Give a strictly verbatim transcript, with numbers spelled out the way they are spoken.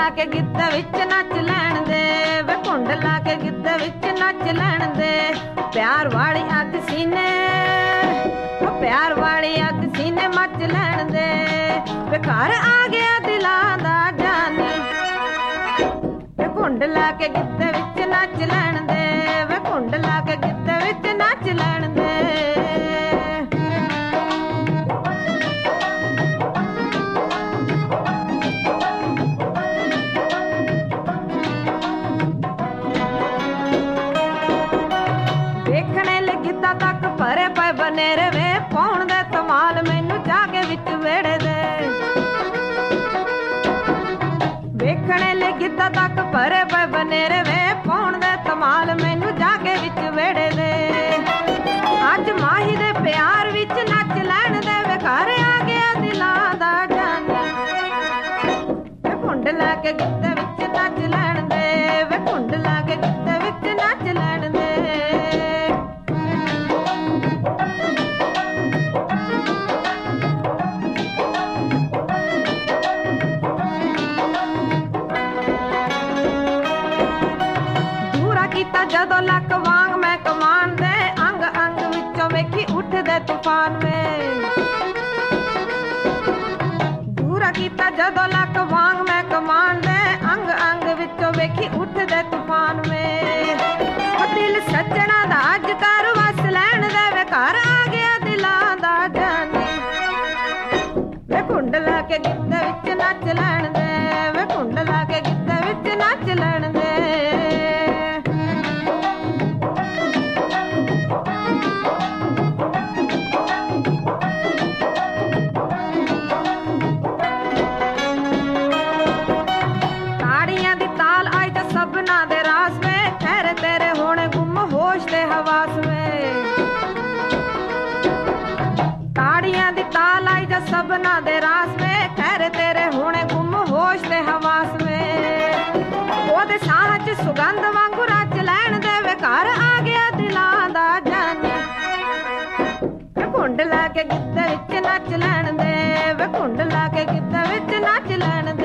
ਲਾ ਕੇ ਗਿੱਧੇ ਵਿੱਚ ਨੱਚ ਲੈਣ ਦੇ ਵੇ ਘੁੰਡ ਲਾ ਕੇ ਗਿੱਧੇ ਵਿੱਚ ਨੱਚ ਲੈਣ ਦੇ ਪਿਆਰ ਵਾਲੀ ਅੱਗ ਸੀਨੇ ਪਿਆਰ ਵਾਲੀ ਅੱਗ ਸੀਨੇ ਮੱਚ ਲੈਣ ਦੇ ਵੇ ਘਰ ਆ ਗਿਆ ਦਿਲਾਂ ਦਾ ਜਾਨੀ ਵੇ ਘੁੰਡ ਲਾ ਕੇ ਗਿੱਧੇ ਵਿੱਚ ਨੱਚ ਲੈਣ ਦੇ ਵੇ ਘੁੰਡ ਲਾ ਕੇ ਗਿੱਧੇ ਵਿੱਚ ਨੱਚ ਲੈਣ ਦੇ ਤੱਕ ਭਰੇ ਪਏ ਬਨੇਰੇ ਵੇ ਪਾਉਣ ਦੇ ਧਮਾਲ ਮੈਨੂੰ ਜਾ ਕੇ ਵਿੱਚ ਵੇੜੇ ਦੇ ਵੇਖਣੇ ਲਈ ਗਿੱਧਾ ਤੱਕ ਭਰੇ ਪਏ ਬਨੇਰੇ ਵੇ ਪਾਉਣ ਦੇ ਧਮਾਲ ਮੈਨੂੰ ਜਾ ਕੇ ਵਿੱਚ ਵੇੜੇ ਦੇ ਅੱਜ ਮਾਹੀ ਦੇ ਪਿਆਰ ਵਿੱਚ ਨੱਚ ਲੈਣ ਦੇ ਵੇ ਘਰ ਆ ਗਿਆ ਦਿਲਾਂ ਦਾ ਜਾਨੀ ਵੇ ਘੁੰਡ ਲਾ ਕੇ ਗਿੱਧੇ ਵਿੱਚ ਨੱਚ ਲੈਣ ਦੇ ਵੇ ਘੁੰਡ ਲਾ ਕੇ ਗਿੱਧੇ ਵਿੱਚ ਨੱਚ ਲੈਣ ਦੇ ਜਦੋਂ ਲੱਕ ਵਾਂਗ ਮੈਂ ਕਮਾਨ ਦੇ ਅੰਗ ਅੰਗ ਵਿੱਚੋਂ ਵੇਖੀ ਉੱਠਦੇ ਤੂਫਾਨ ਵੇ ਦੂਰਾ ਕੀਤਾ ਜਦੋਂ ਲੱਕ ਵਾਂਗ ਮੈਂ ਕਮਾਨ ਦੇ ਅੰਗ ਅੰਗ ਵਿੱਚੋਂ ਵੇਖੀ ਉੱਠਦੇ ਤੂਫਾਨ ਵੇ ਉਹ ਦਿਲ ਸੱਜਣਾ ਦਾ ਅੱਜ ਕਰ ਵਸ ਲੈਣ ਦੇ ਵੇ ਘਰ ਆ ਗਿਆ ਦਿਲਾਂ ਦਾ ਜਾਨੀ ਵੇ ਘੁੰਡ ਲਾ ਕੇ ਗਿੱਧੇ ਵਿੱਚ ਨੱਚ ਲੈਣ ਦੇ ਵੇ ਘੁੰਡ ਲਾ ਕੇ ਗਿੱਧੇ ਵਿੱਚ ਨੱਚ ਲੈਣ ਦੇ ਸਭਨਾ ਦੇ ਰਾਸ ਵੇ ਠਹਿਰੇ ਤੇਰੇ ਹੋਣੇ ਗੁੰਮ ਹੋਸ਼ ਤੇ ਹਵਾਸ ਵੇ ਤਾੜੀਆਂ ਦੀ ਤਾਲ ਆਈ ਜਾ ਸਭਨਾ ਦੇ ਰਾਸ ਵੇ ਠਹਿਰੇ ਤੇਰੇ ਹੋਣੇ ਗੁੰਮ ਹੋਸ਼ ਤੇ ਹਵਾਸ ਵੇ ਉਹਦੇ ਸਾਹ ਚ ਸੁਗੰਧ ਵਾਂਗੂ ਰਚ ਲੈਣ ਦੇ ਵੇ ਘਰ ਆ ਗਿਆ ਦਿਲਾਂ ਦਾ ਜਾਨੀ ਵੇ ਘੁੰਡ ਲਾ ਕੇ ਗਿੱਧੇ ਵਿੱਚ ਨੱਚ ਲੈਣ ਦੇ ਵੇ ਘੁੰਡ ਲਾ ਕੇ ਗਿੱਧੇ ਵਿੱਚ ਨੱਚ ਲੈਣ